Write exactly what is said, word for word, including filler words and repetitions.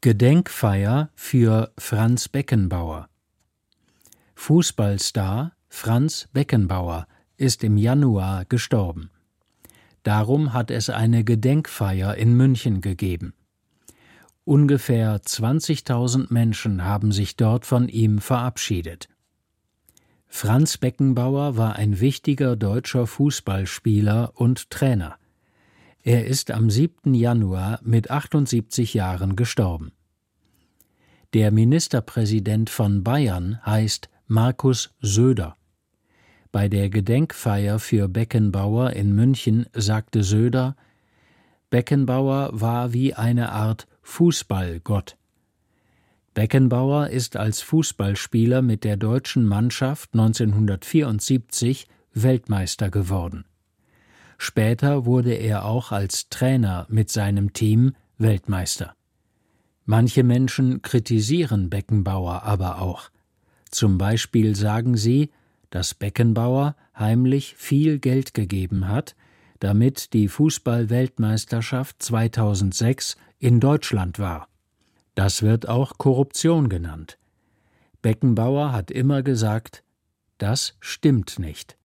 Gedenkfeier für Franz Beckenbauer. Fußballstar Franz Beckenbauer ist im Januar gestorben. Darum hat es eine Gedenkfeier in München gegeben. Ungefähr zwanzigtausend Menschen haben sich dort von ihm verabschiedet. Franz Beckenbauer war ein wichtiger deutscher Fußballspieler und Trainer. Er ist am siebten Januar mit achtundsiebzig Jahren gestorben. Der Ministerpräsident von Bayern heißt Markus Söder. Bei der Gedenkfeier für Beckenbauer in München sagte Söder: Beckenbauer war wie eine Art Fußballgott. Beckenbauer ist als Fußballspieler mit der deutschen Mannschaft neunzehnhundertvierundsiebzig Weltmeister geworden. Später wurde er auch als Trainer mit seinem Team Weltmeister. Manche Menschen kritisieren Beckenbauer aber auch. Zum Beispiel sagen sie, dass Beckenbauer heimlich viel Geld gegeben hat, damit die Fußball-Weltmeisterschaft zweitausendsechs in Deutschland war. Das wird auch Korruption genannt. Beckenbauer hat immer gesagt: Das stimmt nicht.